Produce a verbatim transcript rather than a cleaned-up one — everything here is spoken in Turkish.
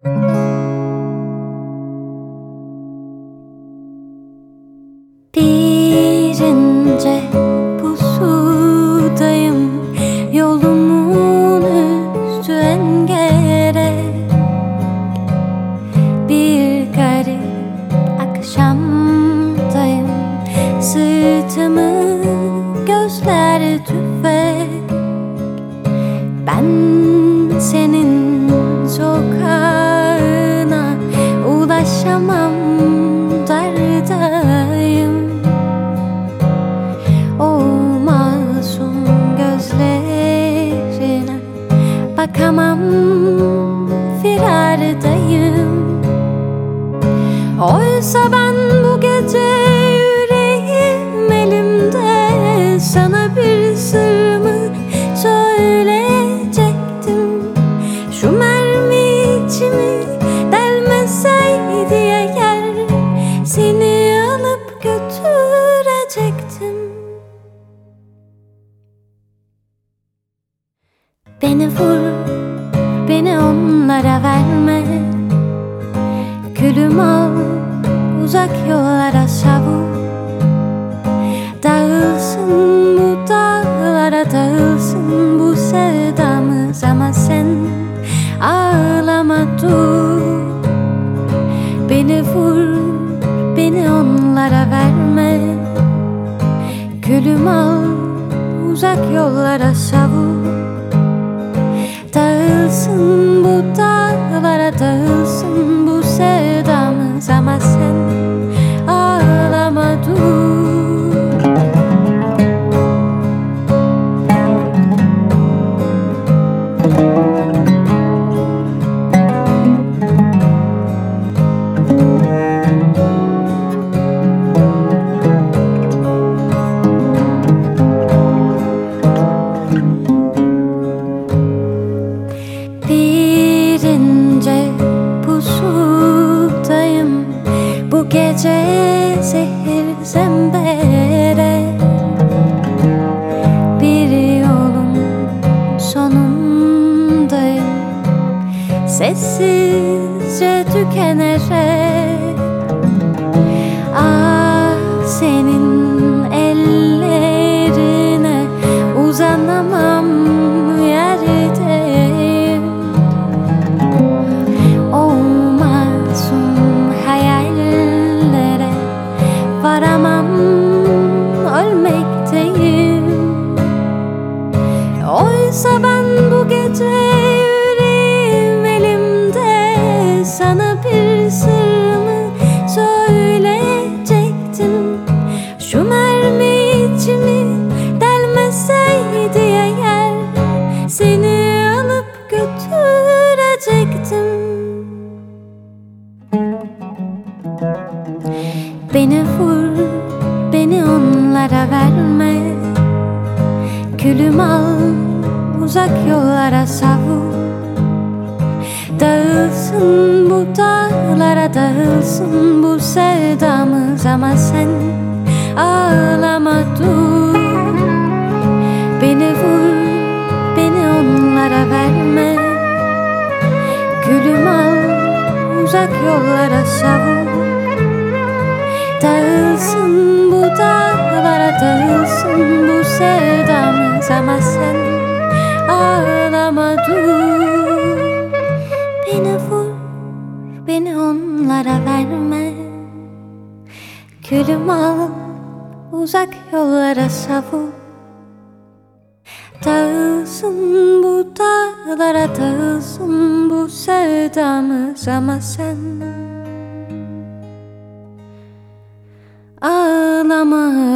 Bir ince pusudayım, yolumun üstü engerek. Bir garip akşamdayım, sırtımı gözler tüfek. Ben senin sokağına ulaşamam, dardayım. O masum gözlerine bakamam, firardayım. Oysa ben bu gece yüreğim elimde, sana bir sırrımı söyleyecektim. Şu mermi içimi delmeseydi eğer, seni alıp götürecektim. Beni vur, beni onlara verme. Külüm al, uzak yollara savur. Dağılsın bu dağlara, dağılsın bu sevdamız, ama sen ağlama dur. Beni vur, beni onlara verme. Külüm al, uzak yollara savur. Dağılsın bu dağlara, dağılsın bu sevdamız, ama sen ağlama dur. Bir ince pusudayım, bu gece zehir zembere. Bir yolun sonundayım, sessizce tükenerek. Ah, senin ellerine uzanamam, yerdeyim. O masum hayallere varamam, ölmekteyim. Oysa ben bu gece yüreğim elimde, sana bir sırrımı söyleyecektim. Şu mermi içimi delmeseydi eğer, seni alıp götürecektim. Beni vur, beni onlara verme. Külüm al, uzak yollara savur. Dağılsın bu dağlara, dağılsın bu sevdamız, ama sen ağlama dur. Beni vur, beni onlara verme. Külüm al, uzak yollara savur. Dağılsın bu dağlara, dağılsın bu sevdamız, ama sen ağlama dur. Beni vur, beni onlara verme. Külüm al, uzak yollara savur. Dağılsın bu dağlara, dağılsın bu sevdamız, ama sen ağlama.